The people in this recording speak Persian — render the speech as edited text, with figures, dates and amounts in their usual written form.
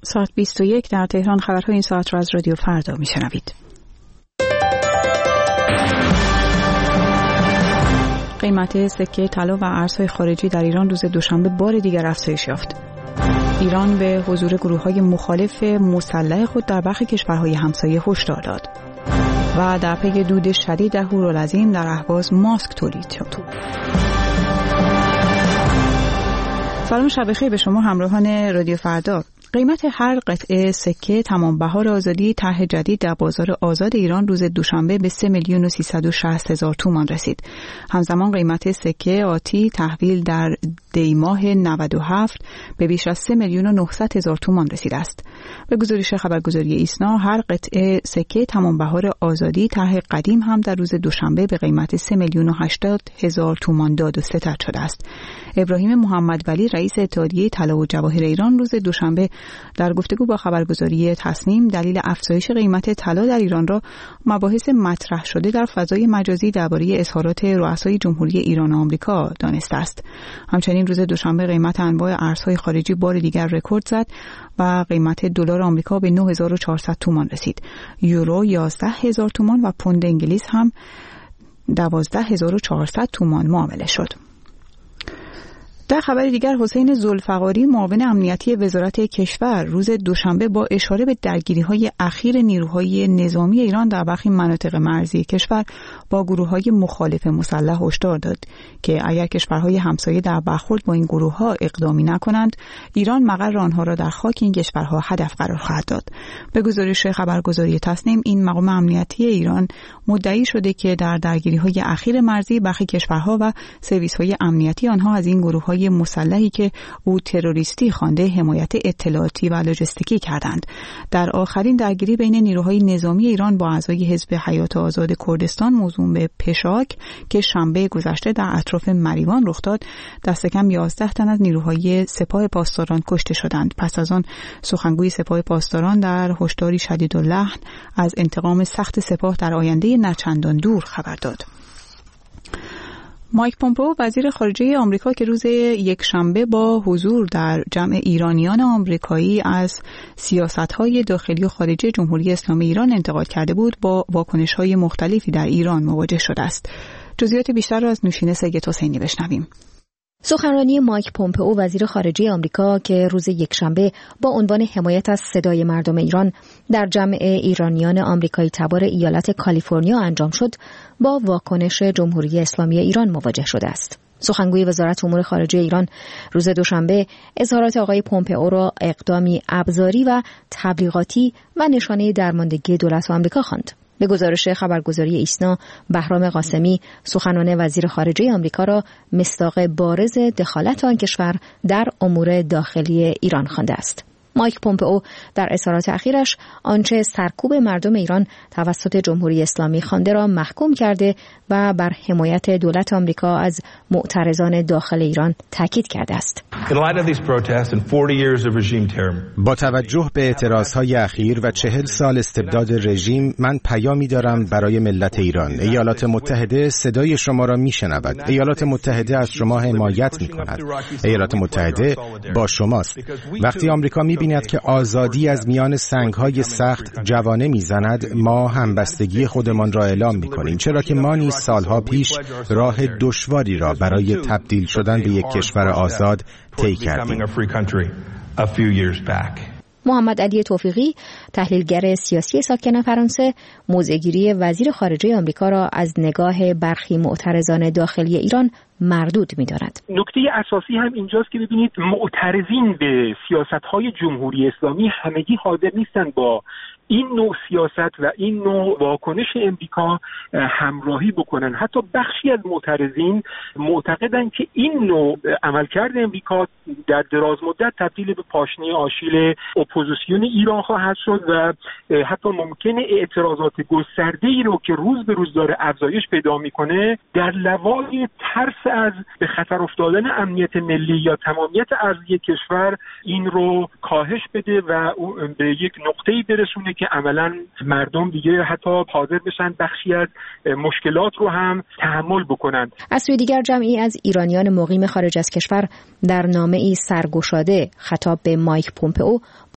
ساعت 21 در تهران. خبرهای این ساعت را از رادیو فردا میشنوید. قیمت سکه طلا و ارزهای خارجی در ایران روز دوشنبه بار دیگر افزایش یافت. ایران به حضور گروه‌های مخالف مسلح خود در برخی کشورهای همسایه هشدار داد. و در پی دود شدید در هورالعظیم در اهواز ماسک تولید شد. سلام شب بخیر به شما همراهان رادیو فردا. قیمت هر قطعه سکه تمام بهار آزادی طرح جدید در بازار آزاد ایران روز دوشنبه به 3,360,000 تومان رسید. همزمان قیمت سکه آتی تحویل در دیماه 97 به بیش از 3,900,000 تومان رسیده است. به گزارش خبرگزاری ایسنا هر قطعه سکه تمام بهار آزادی طرح قدیم هم در روز دوشنبه به قیمت 3,080,000 تومان داد و ستد شده است. ابراهیم محمد ولی رئیس اتحادیه طلا و جواهر ایران روز دوشنبه در گفتگو با خبرگزاری تصنیم دلیل افزایش قیمت طلا در ایران را مباحث مطرح شده در فضای مجازی درباره اظهارات رؤسای جمهوری ایران و آمریکا دانسته است. همچنین روز دوشنبه قیمت انواع ارزهای خارجی بار دیگر رکورد زد و قیمت دلار آمریکا به 9,400 تومان رسید. یورو 11,000 تومان و پوند انگلیس هم 12,400 تومان معامله شد. در خبر دیگر حسین ذوالفقاری معاون امنیتی وزارت کشور روز دوشنبه با اشاره به درگیری‌های اخیر نیروهای نظامی ایران در برخی مناطق مرزی کشور با گروه‌های مخالف مسلح هشدار داد که اگر کشورهای همسایه در برخورد با این گروه‌ها اقدامی نکنند ایران مقر آنها را در خاک این کشورها هدف قرار خواهد داد. به گزارش خبرگزاری تصنیم این مقام امنیتی ایران مدعی شده که در درگیری‌های اخیر مرزی برخی کشورها و سرویس‌های امنیتی آنها از این گروه‌های مسلحی که او تروریستی خوانده حمایت اطلاعاتی و لوجستیکی کردند. در آخرین درگیری بین نیروهای نظامی ایران با اعضای حزب حیات آزاد کردستان موسوم به پشاک که شنبه گذشته در اطراف مریوان رخ داد، دست کم 11 تن از نیروهای سپاه پاسداران کشته شدند. پس از آن سخنگوی سپاه پاسداران در هشداری شدیداللحن از انتقام سخت سپاه در آینده نچندان دور خبر داد. مایک پومپئو وزیر خارجه آمریکا که روز یکشنبه با حضور در جمع ایرانیان آمریکایی از سیاست‌های داخلی و خارجی جمهوری اسلامی ایران انتقاد کرده بود با واکنش‌های مختلفی در ایران مواجه شده است. جزئیات بیشتر را از نوشین سید حسینی بشنویم. سخنرانی مایک پومپئو وزیر خارجه آمریکا که روز یکشنبه با عنوان حمایت از صدای مردم ایران در جمع ایرانیان آمریکایی تبار ایالت کالیفرنیا انجام شد، با واکنش جمهوری اسلامی ایران مواجه شده است. سخنگوی وزارت امور خارجه ایران روز دوشنبه اظهارات آقای پومپئو را اقدامی ابزاری و تبلیغاتی و نشانه درماندگی دولت آمریکا خواند. به گزارش خبرگزاری ایسنا، بهرام قاسمی سخنان وزیر خارجه آمریکا را مصداق بارز دخالت آن کشور در امور داخلی ایران خوانده است. مایک پومپئو در اظهارات اخیرش آنچه سرکوب مردم ایران توسط جمهوری اسلامی خوانده را محکوم کرده و بر حمایت دولت آمریکا از معترضان داخل ایران تاکید کرده است. با توجه به اعتراضهای اخیر و 40 سال استبداد رژیم، من پیامی دارم برای ملت ایران. ایالات متحده صدای شما را میشنود. ایالات متحده از شما حمایت میکند. ایالات متحده با شماست. وقتی آمریکا می‌بیند که آزادی از میان سنگ‌های سخت جوانه می‌زند، ما همبستگی خودمان را اعلام می‌کنیم، چرا که ما نیز سالها پیش راه دشواری را برای تبدیل شدن به یک کشور آزاد طی کردیم. محمد علی توفیقی تحلیلگر سیاسی ساکن فرانسه موضع‌گیری وزیر خارجه آمریکا را از نگاه برخی معترضان داخلی ایران مردود می‌دارد. نکته اساسی هم اینجاست که ببینید معترضین به سیاست‌های جمهوری اسلامی همگی حاضر نیستند با این نوع سیاست و این نوع واکنش امریکا همراهی بکنن. حتی بخشی از معترضین معتقدند که این نوع عملکرد امریکا در دراز مدت تبدیل به پاشنه آشیل اپوزیسیون ایران خواهد شد و حتی ممکنه اعتراضات گسترده‌ای رو که روز به روز داره افزایش پیدا میکنه در لوای ترس از به خطر افتادن امنیت ملی یا تمامیت ارضی کشور این رو کاهش بده و به یک نقطه‌ای برسونه که عملاً مردم دیگه حتی حاضر بشن بخشی از مشکلات رو هم تحمل بکنند. از سوی دیگر جمعی از ایرانیان مقیم خارج از کشور در نامه‌ای سرگشاده خطاب به مایک پومپئو